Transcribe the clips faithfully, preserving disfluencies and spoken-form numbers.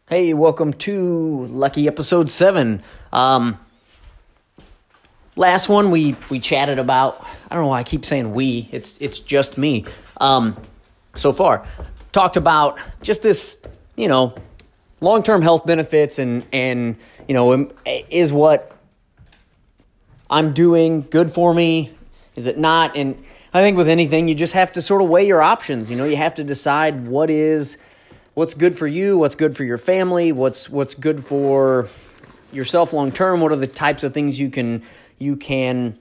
Hey, welcome to Lucky Episode seven. Um, last one we, we chatted about, I don't know why I keep saying we, it's it's just me, um, so far. Talked about just this, you know, long-term health benefits and, and, you know, is what I'm doing good for me? Is it not? And I think with anything, you just have to sort of weigh your options. You know, you have to decide what is... what's good for you, what's good for your family, what's what's good for yourself long term, what are the types of things you can you can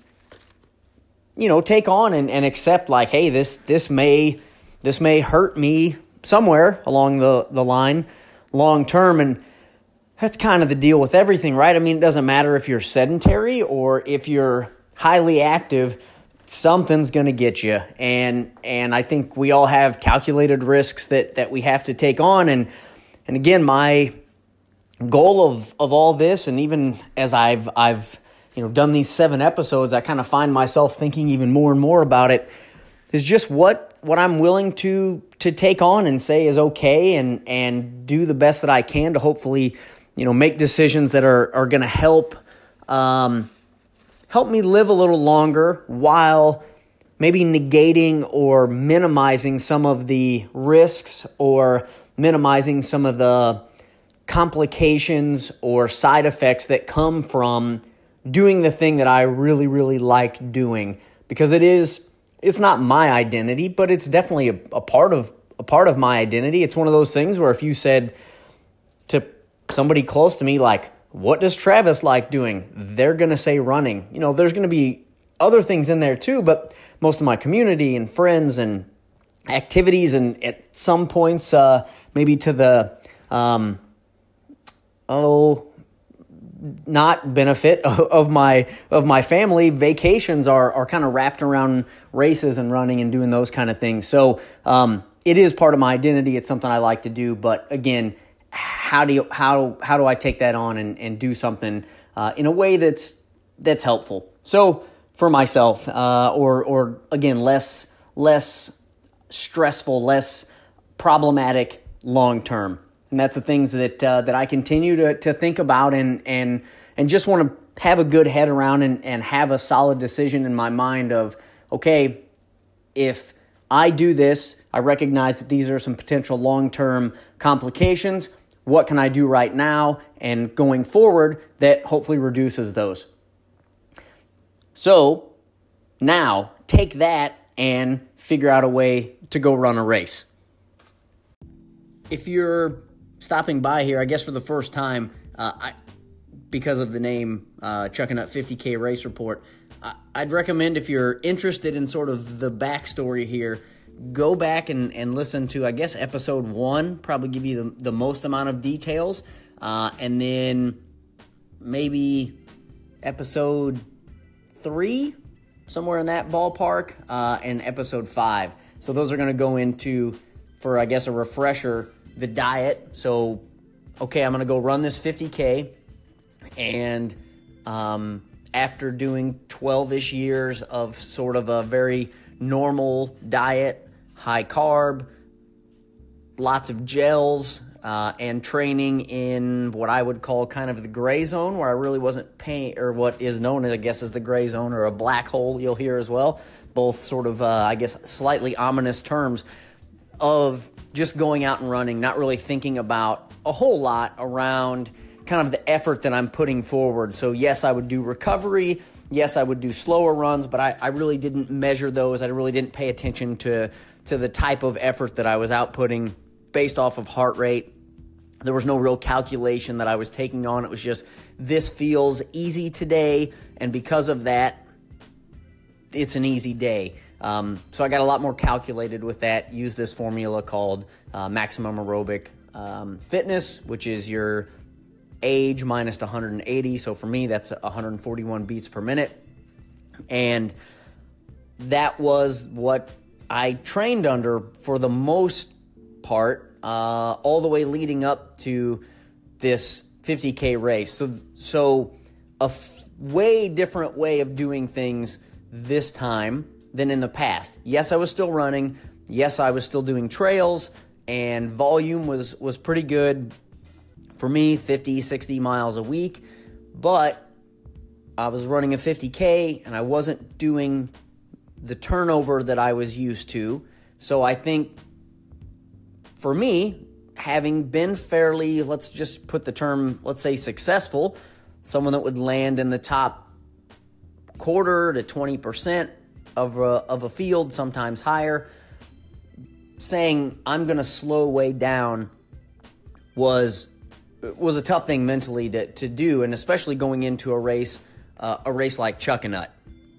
you know take on and, and accept, like, hey, this this may this may hurt me somewhere along the, the line long term. And that's kind of the deal with everything, right? I mean, it doesn't matter if you're sedentary or if you're highly active, something's going to get you. And and I think we all have calculated risks that, that we have to take on. And and again, my goal of, of all this, and even as I've I've you know done these seven episodes, I kind of find myself thinking even more and more about it, is just what what I'm willing to to take on and say is okay, and and do the best that I can to hopefully, you know, make decisions that are, are going to help um help me live a little longer while maybe negating or minimizing some of the risks or minimizing some of the complications or side effects that come from doing the thing that I really, really like doing. Because it is, it's not my identity, but it's definitely a, a part of a part of my identity. It's one of those things where if you said to somebody close to me, like, what does Travis like doing? They're going to say running. You know, there's going to be other things in there too, but most of my community and friends and activities, and at some points, uh, maybe to the, um, oh, not benefit of my of my family, vacations are, are kind of wrapped around races and running and doing those kind of things. So um, it is part of my identity. It's something I like to do, but again, How do you, how how do I take that on and, and do something uh, in a way that's that's helpful? So for myself, uh, or or again, less less stressful, less problematic long term, and that's the things that uh, that I continue to to think about and and and just want to have a good head around and and have a solid decision in my mind of, okay, if I do this, I recognize that these are some potential long-term complications. What can I do right now and going forward that hopefully reduces those? So now take that and figure out a way to go run a race. If you're stopping by here, I guess for the first time, uh, I, because of the name uh, Chucking Up fifty K Race Report, I, I'd recommend, if you're interested in sort of the backstory here, go back and, and listen to, I guess, episode one, probably give you the, the most amount of details, uh, and then maybe episode three, somewhere in that ballpark, uh, and episode five. So those are going to go into, for, I guess, a refresher, the diet. So, okay, I'm going to go run this fifty K, and um, after doing twelve-ish years of sort of a very normal diet, high carb, lots of gels, uh, and training in what I would call kind of the gray zone, where I really wasn't paying, or what is known, I guess, as the gray zone, or a black hole you'll hear as well. Both sort of, uh, I guess, slightly ominous terms of just going out and running, not really thinking about a whole lot around kind of the effort that I'm putting forward. So yes, I would do recovery. Yes, I would do slower runs, but I, I really didn't measure those. I really didn't pay attention to, to the type of effort that I was outputting based off of heart rate. There was no real calculation that I was taking on. It was just, this feels easy today, and because of that, it's an easy day. Um, so I got a lot more calculated with that. Use this formula called uh, maximum aerobic um, fitness, which is your age minus the one hundred eighty. So for me, that's one hundred forty-one beats per minute. And that was what I trained under for the most part, uh, all the way leading up to this fifty K race. So, so a f- way different way of doing things this time than in the past. Yes, I was still running. Yes, I was still doing trails, and volume was, was pretty good. for me, fifty, sixty miles a week, but I was running a fifty K and I wasn't doing the turnover that I was used to. So I think for me, having been fairly, let's just put the term, let's say successful, someone that would land in the top quarter to twenty percent of a, of a field, sometimes higher, saying I'm going to slow way down was was a tough thing mentally to, to do, and especially going into a race, uh, a race like Chuckanut.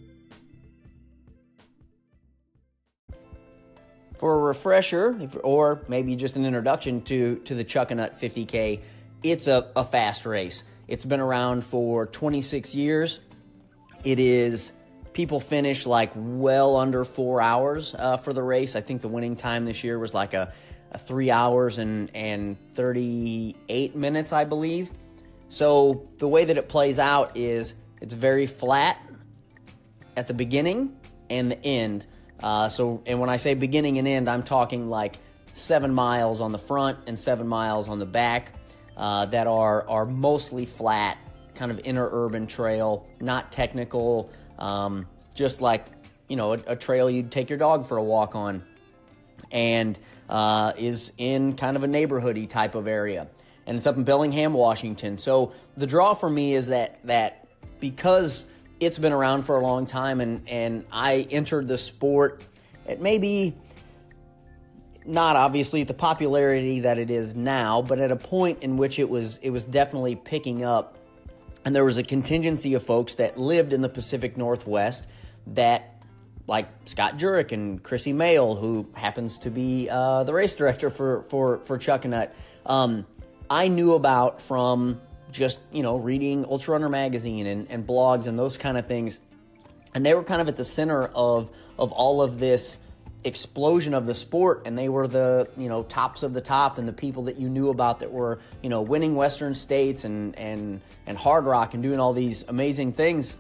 For a refresher, or maybe just an introduction to, to the Chuckanut fifty K, it's a, a fast race. It's been around for twenty-six years. It is, people finish like well under four hours uh, for the race. I think the winning time this year was like a, a three hours and, and thirty-eight minutes, I believe. So the way that it plays out is it's very flat at the beginning and the end. Uh, so, and when I say beginning and end, I'm talking like seven miles on the front and seven miles on the back uh, that are are mostly flat, kind of inner urban trail, not technical, um, just like, you know, a, a trail you'd take your dog for a walk on, and uh, is in kind of a neighborhoody type of area. And it's up in Bellingham, Washington. So the draw for me is that that because it's been around for a long time, and, and I entered the sport at maybe not obviously at the popularity that it is now, but at a point in which it was it was definitely picking up. And there was a contingency of folks that lived in the Pacific Northwest that, like Scott Jurek and Chrissy Mayle, who happens to be uh, the race director for, for, for Chuckanut, um, I knew about from just, you know, reading Ultra Runner magazine and, and blogs and those kind of things. And they were kind of at the center of of all of this explosion of the sport, and they were the, you know, tops of the top and the people that you knew about that were, you know, winning Western States and and and Hard Rock and doing all these amazing things.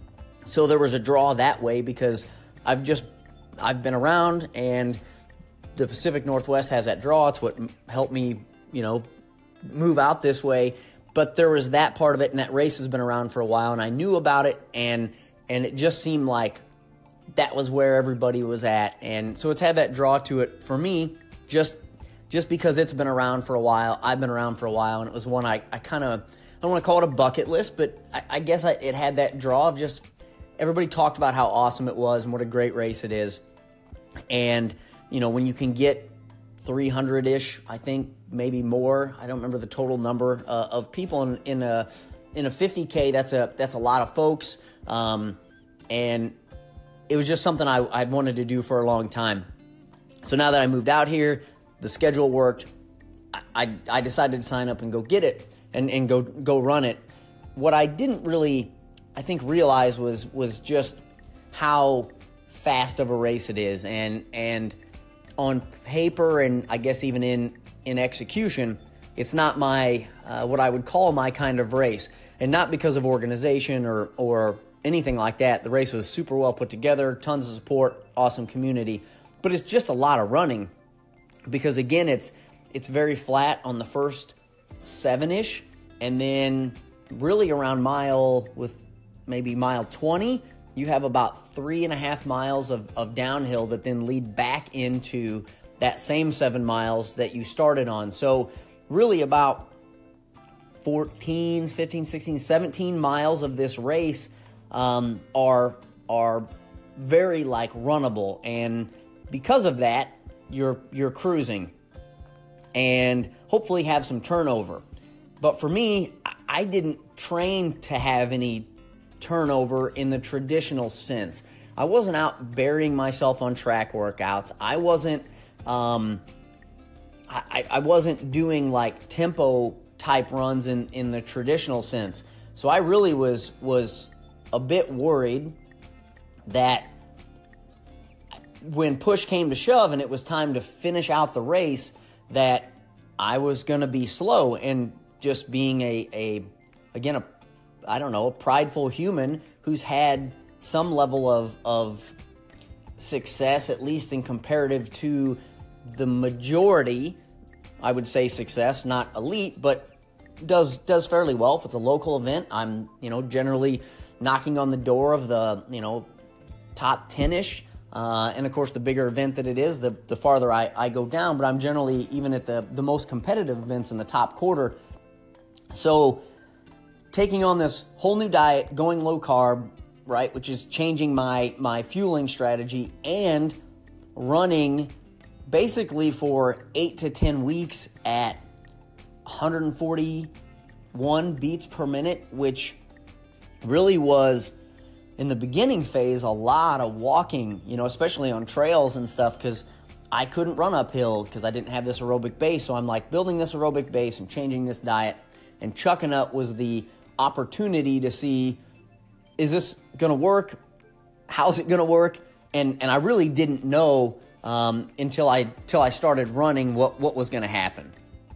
So there was a draw that way because I've just I've been around, and the Pacific Northwest has that draw. It's what helped me, you know, move out this way. But there was that part of it, and that race has been around for a while, and I knew about it, and and it just seemed like that was where everybody was at. And so it's had that draw to it for me, just just because it's been around for a while. I've been around for a while, and it was one I, I kind of, I don't want to call it a bucket list, but I, I guess I, it had that draw of just everybody talked about how awesome it was and what a great race it is. And, you know, when you can get three hundred-ish, I think, maybe more. I don't remember the total number uh, of people in, in a in a fifty K. That's a that's a lot of folks, um, and it was just something I I'd wanted to do for a long time. So now that I moved out here, the schedule worked. I I, I decided to sign up and go get it and, and go go run it. What I didn't really, I think, realize was was just how fast of a race it is, and and on paper, and I guess even in in execution, it's not my, uh, what I would call my kind of race. And not because of organization or, or anything like that. The race was super well put together, tons of support, awesome community. But it's just a lot of running because, again, it's it's very flat on the first seven-ish, and then really around mile, with maybe mile twenty, you have about three and a half miles of, of downhill that then lead back into that same seven miles that you started on. So really about fourteen, fifteen, sixteen, seventeen miles of this race um, are are very like runnable, and because of that, you're you're cruising and hopefully have some turnover. But for me, I didn't train to have any turnover in the traditional sense. I wasn't out burying myself on track workouts. I wasn't um, I, I wasn't doing like tempo type runs in, in the traditional sense. So I really was was a bit worried that when push came to shove and it was time to finish out the race, that I was going to be slow. And just being a, a again, a I don't know, a prideful human who's had some level of of success, at least in comparative to the majority, I would say success, not elite, but does does fairly well. If it's a local event, I'm, you know, generally knocking on the door of the, you know, top ten-ish. Uh, and, of course, the bigger event that it is, the, the farther I, I go down. But I'm generally, even at the, the most competitive events, in the top quarter. So taking on this whole new diet, going low carb, right, which is changing my, my fueling strategy, and running basically for eight to ten weeks at one forty-one beats per minute, which really was, in the beginning phase, a lot of walking, you know, especially on trails and stuff, because I couldn't run uphill because I didn't have this aerobic base. So I'm like building this aerobic base and changing this diet, and Chucking Up was the opportunity to see, is this going to work? How's it going to work? And and I really didn't know um, until I till I started running what, what was going to happen.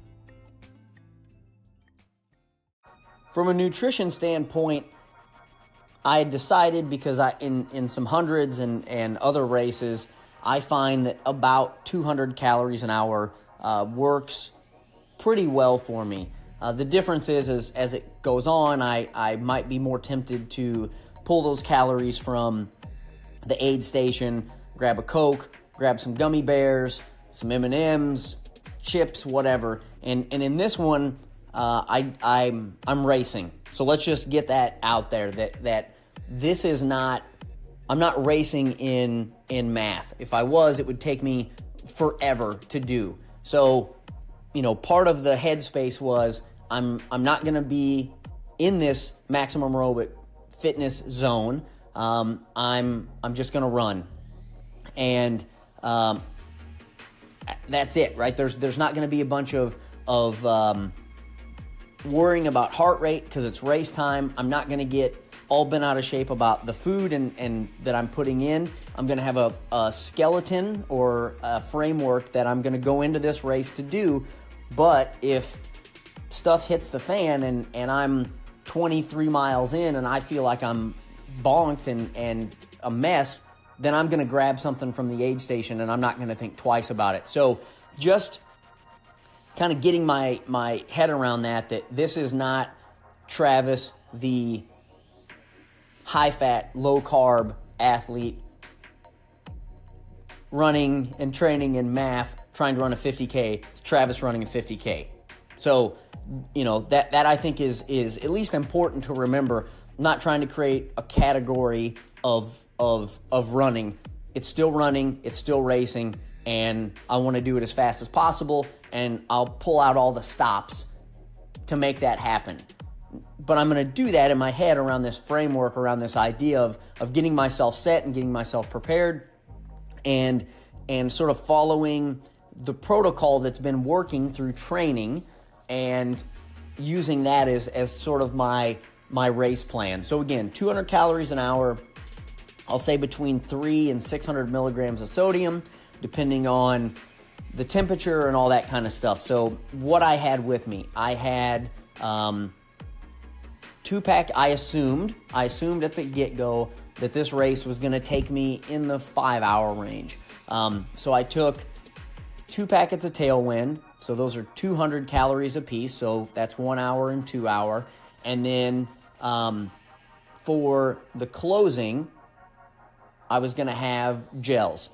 From a nutrition standpoint, I had decided, because I in, in some hundreds and, and other races, I find that about two hundred calories an hour uh, works pretty well for me. Uh, the difference is, is as it goes on, I, I might be more tempted to pull those calories from the aid station, grab a Coke, grab some gummy bears, some M and M's, chips, whatever. And and in this one, uh, I I'm I'm racing. So let's just get that out there, that that this is not, I'm not racing in in math. If I was, it would take me forever to do. So, you know, part of the headspace was, I'm I'm not going to be in this maximum aerobic fitness zone. Um, I'm I'm just going to run, and um, that's it, right? There's there's not going to be a bunch of of um, worrying about heart rate because it's race time. I'm not going to get all bent out of shape about the food and, and that I'm putting in. I'm going to have a, a skeleton or a framework that I'm going to go into this race to do. But if stuff hits the fan and, and I'm twenty-three miles in and I feel like I'm bonked and, and a mess, then I'm going to grab something from the aid station and I'm not going to think twice about it. So just kind of getting my, my head around that, that this is not Travis, the high-fat, low-carb athlete running and training in math, trying to run a fifty K. It's Travis running a fifty K. So, you know, that, that I think is is at least important to remember. I'm not trying to create a category of of of running. It's still running, it's still racing, and I want to do it as fast as possible, and I'll pull out all the stops to make that happen. But I'm going to do that in my head around this framework, around this idea of of getting myself set and getting myself prepared, and and sort of following the protocol that's been working through training and using that as, as sort of my my race plan. So again, two hundred calories an hour, I'll say between three and six hundred milligrams of sodium, depending on the temperature and all that kind of stuff. So what I had with me, I had um, two pack. I assumed, I assumed at the get-go that this race was going to take me in the five-hour range. Um, so I took two packets of Tailwind. So those are two hundred calories a piece. So that's one hour and two hour. And then um, for the closing, I was going to have gels.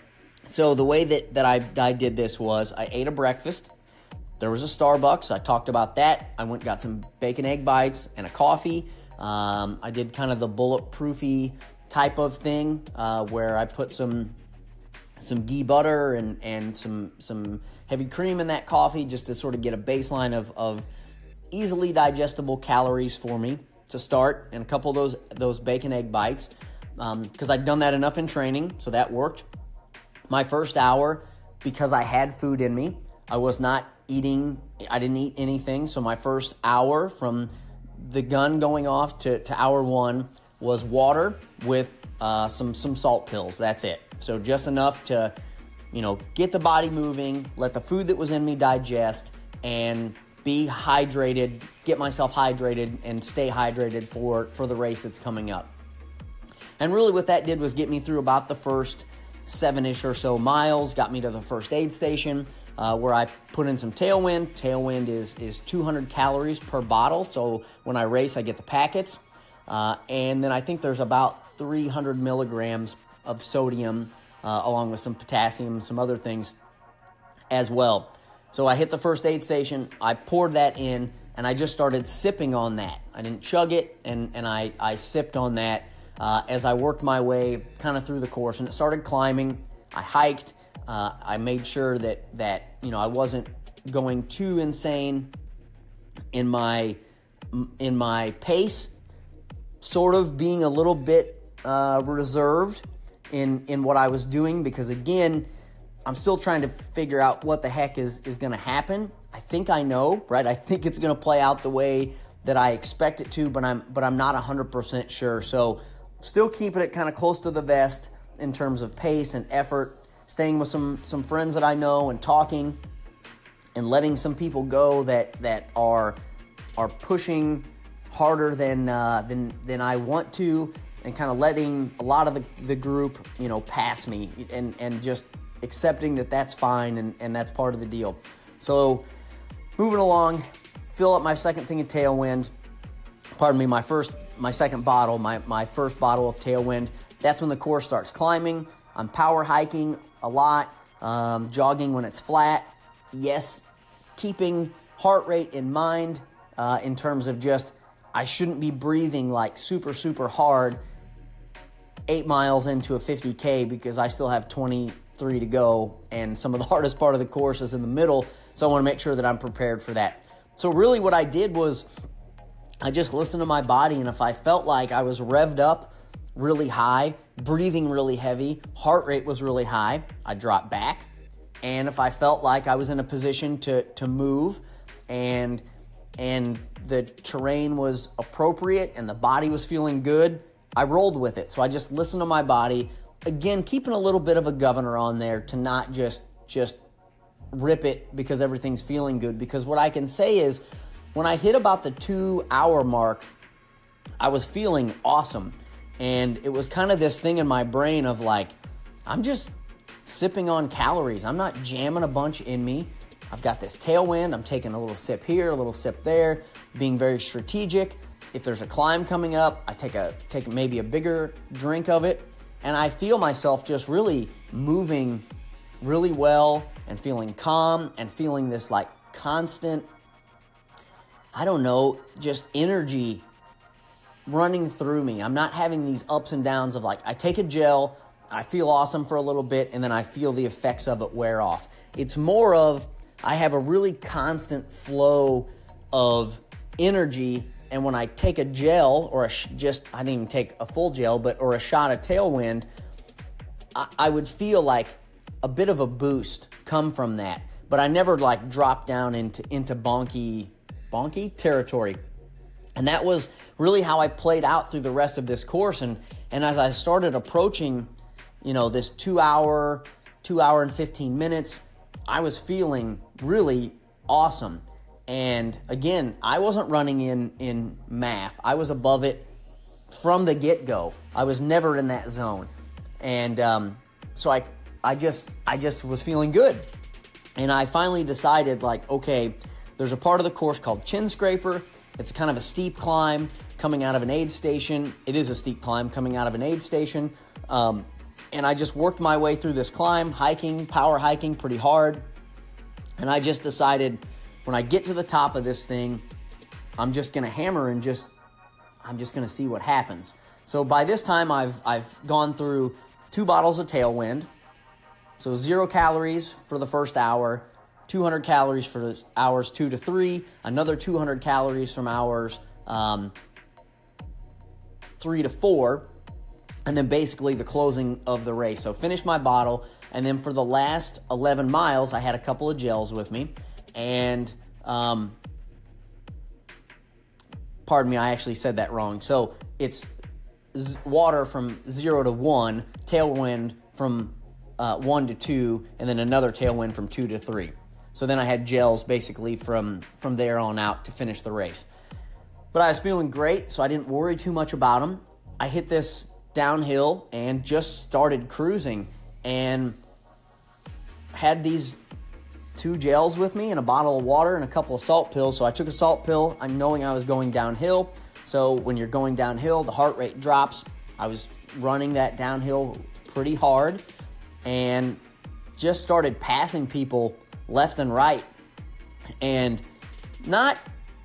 So the way that, that I, I did this was I ate a breakfast. There was a Starbucks. I talked about that. I went and got some bacon egg bites and a coffee. Um, I did kind of the bulletproofy type of thing uh, where I put some some ghee butter and, and some some heavy cream in that coffee just to sort of get a baseline of, of easily digestible calories for me to start, and a couple of those, those bacon egg bites because um, I'd done that enough in training, so that worked. My first hour, because I had food in me, I was not eating, I didn't eat anything, so my first hour from the gun going off to, to hour one was water with uh, some some salt pills. That's it. So just enough to, you know, get the body moving, let the food that was in me digest, and be hydrated, get myself hydrated, and stay hydrated for, for the race that's coming up. And really what that did was get me through about the first seven-ish or so miles, got me to the first aid station. uh, where I put in some Tailwind. Tailwind is, is two hundred calories per bottle, so when I race, I get the packets. Uh, and then I think there's about three hundred milligrams of sodium, uh, along with some potassium and some other things as well. So I hit the first aid station, I poured that in, and I just started sipping on that. I didn't chug it, and, and I, I sipped on that uh, as I worked my way kind of through the course. And it started climbing. I hiked. Uh, I made sure that, that you know I wasn't going too insane in my in my pace, sort of being a little bit uh, reserved in in what I was doing, because again, I'm still trying to figure out what the heck is, is going to happen. I think I know, right? I think it's going to play out the way that I expect it to, but I'm but I'm not one hundred percent sure. So still keeping it kind of close to the vest in terms of pace and effort, staying with some some friends that I know and talking and letting some people go that that are are pushing harder than uh, than than I want to, and kind of letting a lot of the, the group, you know, pass me, and and just accepting that that's fine, and, and that's part of the deal. So moving along, fill up my second thing of Tailwind. Pardon me, my first, my second bottle, my, my first bottle of Tailwind. That's when the course starts climbing. I'm power hiking a lot, um, jogging when it's flat. Yes, keeping heart rate in mind uh, in terms of just, I shouldn't be breathing like super, super hard eight miles into a fifty K, because I still have twenty-three to go, and some of the hardest part of the course is in the middle, so I want to make sure that I'm prepared for that. So really what I did was I just listened to my body, and if I felt like I was revved up really high, breathing really heavy, heart rate was really high, I dropped back. And if I felt like I was in a position to to move and and the terrain was appropriate and the body was feeling good, I rolled with it. So I just listened to my body. Again, keeping a little bit of a governor on there to not just just rip it because everything's feeling good. Because what I can say is, when I hit about the two-hour mark, I was feeling awesome. And it was kind of this thing in my brain of like, I'm just sipping on calories. I'm not jamming a bunch in me. I've got this Tailwind. I'm taking a little sip here, a little sip there, being very strategic. If there's a climb coming up, I take a take maybe a bigger drink of it. And I feel myself just really moving really well and feeling calm and feeling this like constant, I don't know, just energy running through me. I'm not having these ups and downs of like, I take a gel, I feel awesome for a little bit, and then I feel the effects of it wear off. It's more of, I have a really constant flow of energy. And when I take a gel, or a sh- just, I didn't even take a full gel, but or a shot of Tailwind, I, I would feel like a bit of a boost come from that. But I never like dropped down into into bonky, bonky territory. And that was really how I played out through the rest of this course. And and as I started approaching, you know, this two hour, two hour and fifteen minutes, I was feeling really awesome. And again, I wasn't running in, in M A F. I was above it from the get-go. I was never in that zone. And um, so I I just I just was feeling good. And I finally decided, like, okay, there's a part of the course called Chin Scraper. It's kind of a steep climb coming out of an aid station. It is a steep climb coming out of an aid station. Um, and I just worked my way through this climb, hiking, power hiking pretty hard. And I just decided, when I get to the top of this thing, I'm just going to hammer and just, I'm just going to see what happens. So by this time, I've I've gone through two bottles of Tailwind. So zero calories for the first hour, two hundred calories for the hours two to three, another two hundred calories from hours um, three to four, and then basically the closing of the race. So finished my bottle, and then for the last eleven miles, I had a couple of gels with me. And, um, pardon me, I actually said that wrong. So it's z- water from zero to one, Tailwind from uh, one to two, and then another Tailwind from two to three. So then I had gels basically from, from there on out to finish the race. But I was feeling great, so I didn't worry too much about them. I hit this downhill and just started cruising and had these two gels with me and a bottle of water and a couple of salt pills. So I took a salt pill, I'm knowing I was going downhill. So when you're going downhill, the heart rate drops. I was running that downhill pretty hard and just started passing people left and right. And not,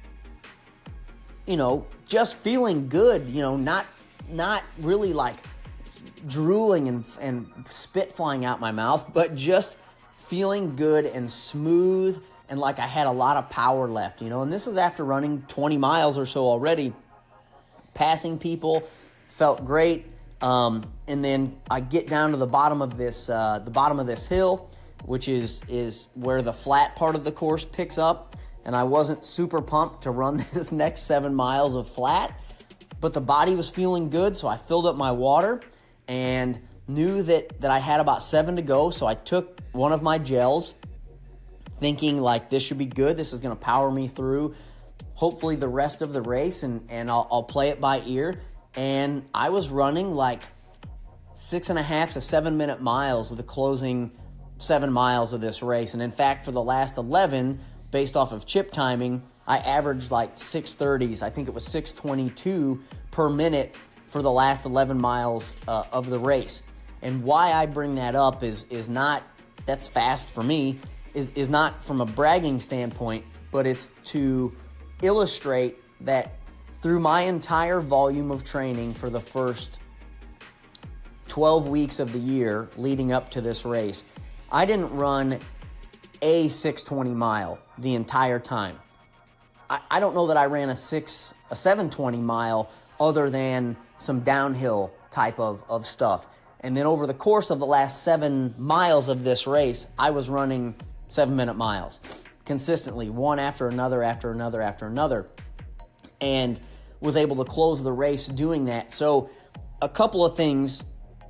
you know, just feeling good, you know, not not really like drooling and, and spit flying out my mouth, but just feeling good and smooth and like I had a lot of power left, you know. And this is after running twenty miles or so already. Passing people, felt great. Um, and then I get down to the bottom of this uh, the bottom of this hill, which is is where the flat part of the course picks up. And I wasn't super pumped to run this next seven miles of flat, but the body was feeling good, so I filled up my water and knew that, that I had about seven to go. So I took one of my gels, thinking like this should be good. This is going to power me through hopefully the rest of the race, and, and I'll, I'll play it by ear. And I was running like six and a half to seven minute miles of the closing seven miles of this race. And in fact, for the last eleven, based off of chip timing, I averaged like six thirties. I think it was six twenty-two per minute for the last eleven miles uh, of the race. And why I bring that up is is not, that's fast for me, is, is not from a bragging standpoint, but it's to illustrate that through my entire volume of training for the first twelve weeks of the year leading up to this race, I didn't run a six twenty mile the entire time. I, I don't know that I ran a six a seven twenty mile other than some downhill type of, of stuff. And then over the course of the last seven miles of this race, I was running seven minute miles consistently, one after another, after another, after another, and was able to close the race doing that. So a couple of things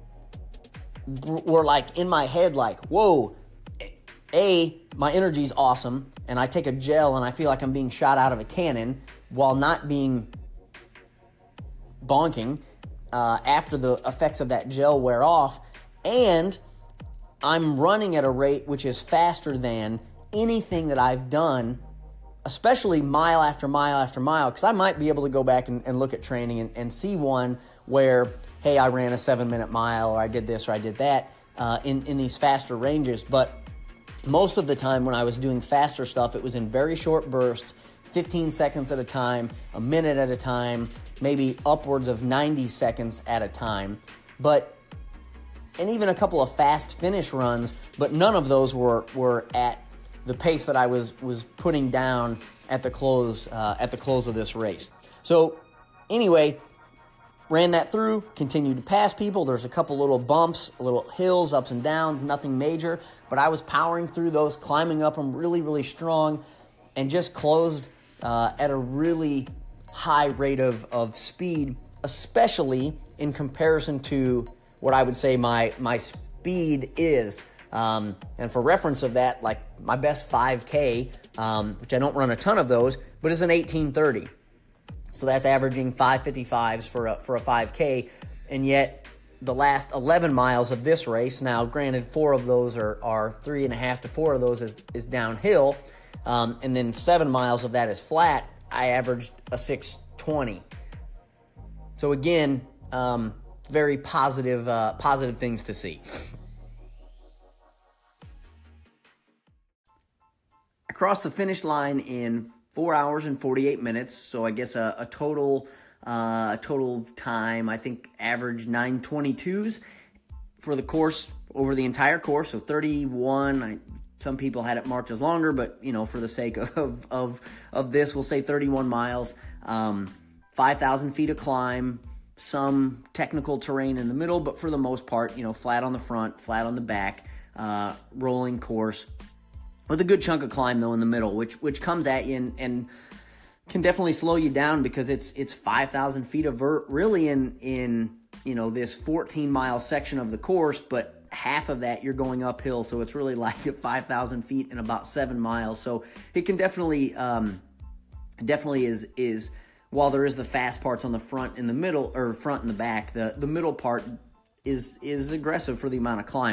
were like in my head, like, whoa, A, my energy's awesome, and I take a gel and I feel like I'm being shot out of a cannon while not being bonking uh, after the effects of that gel wear off, and I'm running at a rate which is faster than anything that I've done, especially mile after mile after mile, because I might be able to go back and, and look at training and, and see one where, hey, I ran a seven-minute mile, or I did this, or I did that uh, in, in these faster ranges. But most of the time when I was doing faster stuff, it was in very short bursts, fifteen seconds at a time, a minute at a time, maybe upwards of ninety seconds at a time. But, and even a couple of fast finish runs, but none of those were, were at the pace that I was was putting down at the close uh, at the close of this race. So anyway, ran that through, continued to pass people. There's a couple little bumps, little hills, ups and downs, nothing major, but I was powering through those, climbing up them really, really strong, and just closed uh, at a really high rate of, of speed, especially in comparison to what I would say my my speed is. Um, and for reference of that, like my best five K, um, which I don't run a ton of those, but is an eighteen thirty. So that's averaging five fifty-fives for a, for a five K. And yet the last eleven miles of this race, now granted four of those are, are three and a half to four of those is, is downhill. Um, and then seven miles of that is flat. I averaged a six twenty. So again, um, very positive, uh, positive things to see. Crossed the finish line in four hours and forty-eight minutes, so I guess a, a total uh, a total time, I think, average nine twenty-twos for the course, over the entire course, so thirty-one. I, some people had it marked as longer, but, you know, for the sake of of, of this, we'll say thirty-one miles, um, five thousand feet of climb, some technical terrain in the middle, but for the most part, you know, flat on the front, flat on the back, uh, rolling course, with a good chunk of climb, though, in the middle, which which comes at you and, and can definitely slow you down because it's it's five thousand feet of vert, really in, in you know, this fourteen-mile section of the course, but half of that you're going uphill, so it's really like five thousand feet in about seven miles. So it can definitely, um, definitely is, is while there is the fast parts on the front and the middle, or front and the back, the, the middle part is is aggressive for the amount of climb.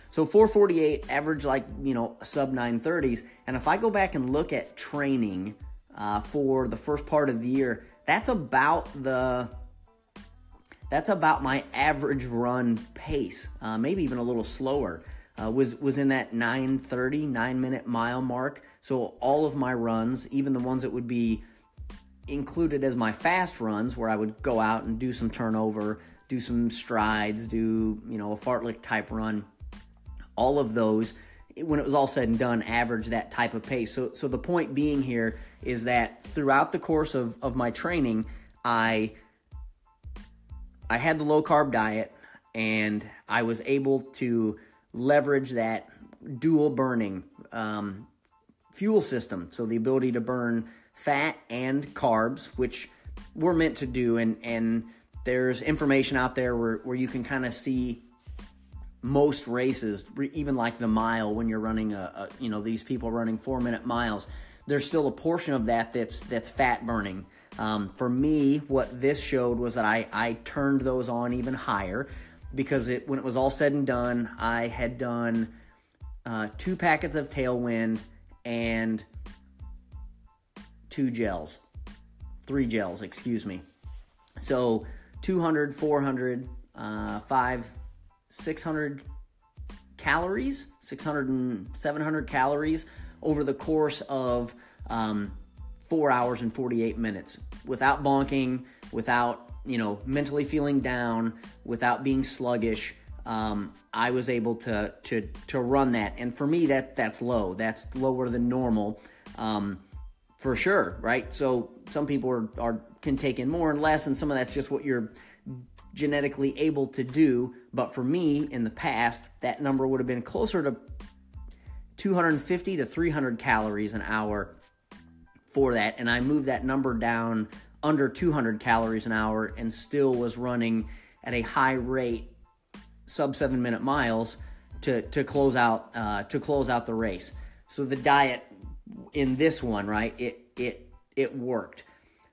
So four forty-eight, average like, you know, sub nine thirties. And if I go back and look at training uh, for the first part of the year, that's about the that's about my average run pace, uh, maybe even a little slower. Uh, was was in that nine thirty, nine minute mile mark. So all of my runs, even the ones that would be included as my fast runs, where I would go out and do some turnover, do some strides, do, you know, a fartlek type run, all of those, when it was all said and done, average that type of pace. So so the point being here is that throughout the course of, of my training, I I had the low carb diet, and I was able to leverage that dual burning um, fuel system. So the ability to burn fat and carbs, which we're meant to do. And, and there's information out there where, where you can kind of see most races, even like the mile, when you're running a, a, you know, these people running four minute miles, there's still a portion of that that's, that's fat burning. Um, for me, what this showed was that I, I turned those on even higher, because it, when it was all said and done, I had done uh, two packets of Tailwind and two gels, three gels, excuse me. So two hundred, four hundred, uh, five, six hundred calories, six hundred and seven hundred calories over the course of um, four hours and forty-eight minutes, without bonking, without, you know, mentally feeling down, without being sluggish. Um, I was able to to to run that, and for me, that that's low. That's lower than normal, um, for sure, right? So some people are, are can take in more and less, and some of that's just what you're genetically able to do. But for me, in the past, that number would have been closer to two hundred fifty to three hundred calories an hour for that, and I moved that number down under two hundred calories an hour, and still was running at a high rate, sub seven minute miles, to to close out uh, to close out the race. So the diet in this one, right? It it it worked.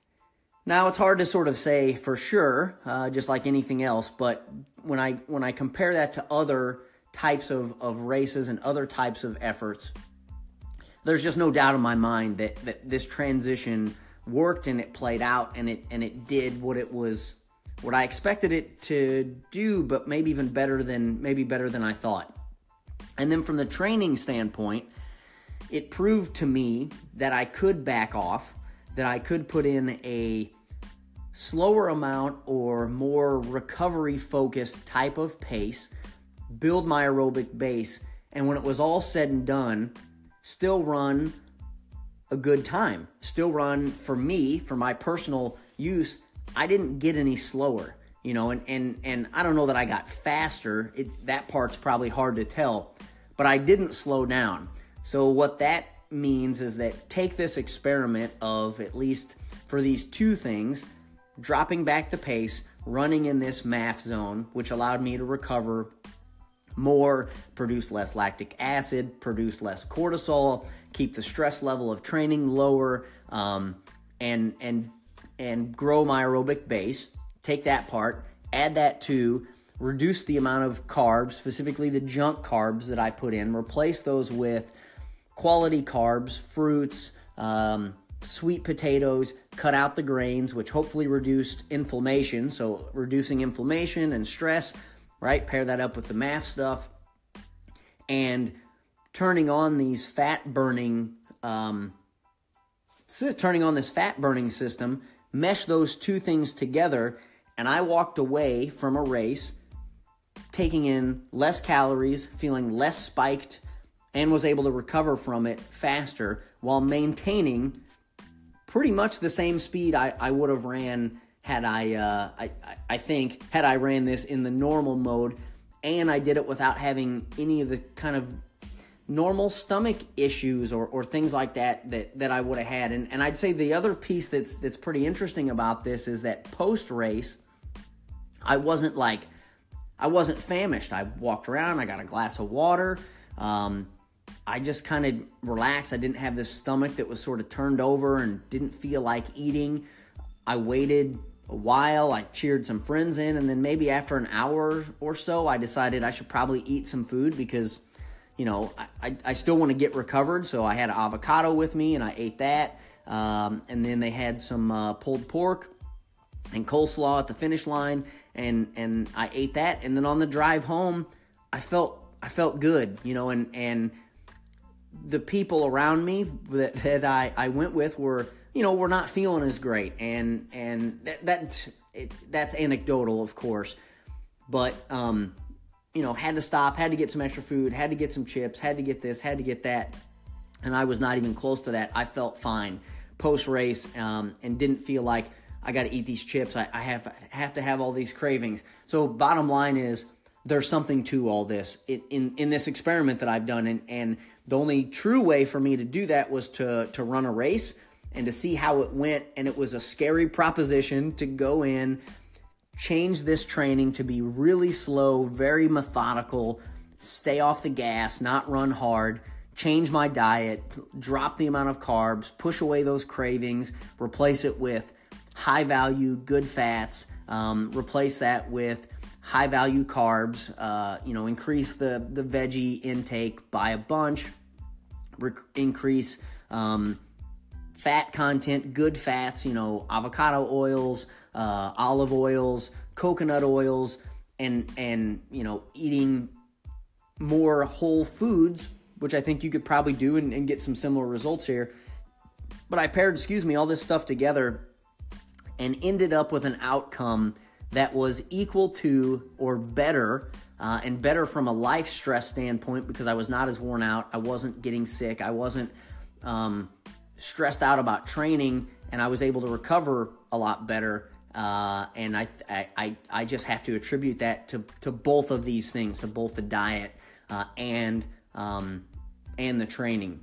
Now it's hard to sort of say for sure, uh, just like anything else. But when I when I compare that to other types of, of races and other types of efforts, there's just no doubt in my mind that that this transition worked, and it played out, and it and it did what it was, what I expected it to do, but maybe even better than maybe better than I thought. And then from the training standpoint, it proved to me that I could back off, that I could put in a slower amount or more recovery focused type of pace, build my aerobic base, and when it was all said and done, still run a good time. Still run, for me, for my personal use, I didn't get any slower, you know, and, and, and I don't know that I got faster. It, that part's probably hard to tell, but I didn't slow down. So what that means is that take this experiment of, at least for these two things, dropping back the pace, running in this M A F zone, which allowed me to recover more, produce less lactic acid, produce less cortisol, keep the stress level of training lower, um, and and and grow my aerobic base. Take that part, add that to reduce the amount of carbs, specifically the junk carbs that I put in, replace those with quality carbs, fruits, um, sweet potatoes, cut out the grains, which hopefully reduced inflammation, so reducing inflammation and stress, right? Pair that up with the M A F stuff, and turning on these fat burning, um, turning on this fat burning system, mesh those two things together, and I walked away from a race taking in less calories, feeling less spiked, and was able to recover from it faster while maintaining pretty much the same speed I, I would have ran had I, uh, I, I think, had I ran this in the normal mode, and I did it without having any of the kind of normal stomach issues or, or things like that that, that I would have had. And, and I'd say the other piece that's that's pretty interesting about this is that post-race, I wasn't like, I wasn't famished. I walked around, I got a glass of water, um, I just kind of relaxed. I didn't have this stomach that was sort of turned over and didn't feel like eating. I waited a while. I cheered some friends in, and then maybe after an hour or so, I decided I should probably eat some food because, you know, I, I, I still want to get recovered. So I had an avocado with me, and I ate that. Um, and then they had some uh, pulled pork and coleslaw at the finish line, and and I ate that. And then on the drive home, I felt I felt good, you know, and and the people around me that, that I, I went with were, you know, were not feeling as great, and and that that it, that's anecdotal, of course, but um, you know, had to stop, had to get some extra food, had to get some chips, had to get this, had to get that, and I was not even close to that. I felt fine post race, um, and didn't feel like I got to eat these chips. I, I have have to have all these cravings. So bottom line is, there's something to all this it, in in this experiment that I've done, and, and the only true way for me to do that was to to run a race and to see how it went. And it was a scary proposition to go in, change this training to be really slow, very methodical, stay off the gas, not run hard, change my diet, drop the amount of carbs, push away those cravings, replace it with high value, good fats, um, replace that with high value carbs, uh, you know, increase the, the veggie intake by a bunch, rec- increase um, fat content, good fats, you know, avocado oils, uh, olive oils, coconut oils, and, and, you know, eating more whole foods, which I think you could probably do and, and get some similar results here. But I paired, excuse me, all this stuff together and ended up with an outcome that was equal to or better, uh, and better from a life stress standpoint because I was not as worn out. I wasn't getting sick. I wasn't um, stressed out about training, and I was able to recover a lot better. Uh, and I, I, I just have to attribute that to, to both of these things, to both the diet uh, and um, and the training.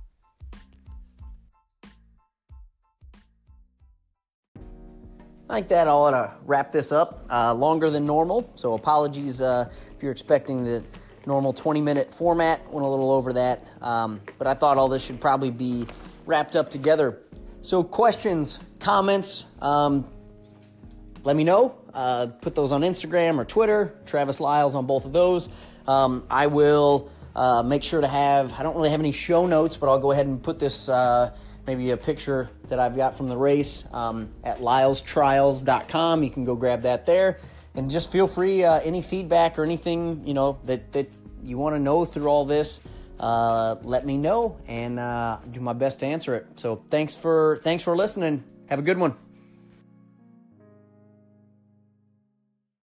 Like that, I'll uh, wrap this up. Uh, longer than normal, so apologies uh, if you're expecting the normal twenty-minute format. Went a little over that, um, but I thought all this should probably be wrapped up together. So questions, comments, um, let me know. Uh, put those on Instagram or Twitter. Travis Lyles on both of those. Um, I will uh, make sure to have, I don't really have any show notes, but I'll go ahead and put this uh maybe a picture that I've got from the race um, at lyles trials dot com. You can go grab that there. And just feel free, uh, any feedback or anything, you know, that, that you want to know through all this, uh, let me know, and uh, do my best to answer it. So thanks for thanks for listening. Have a good one.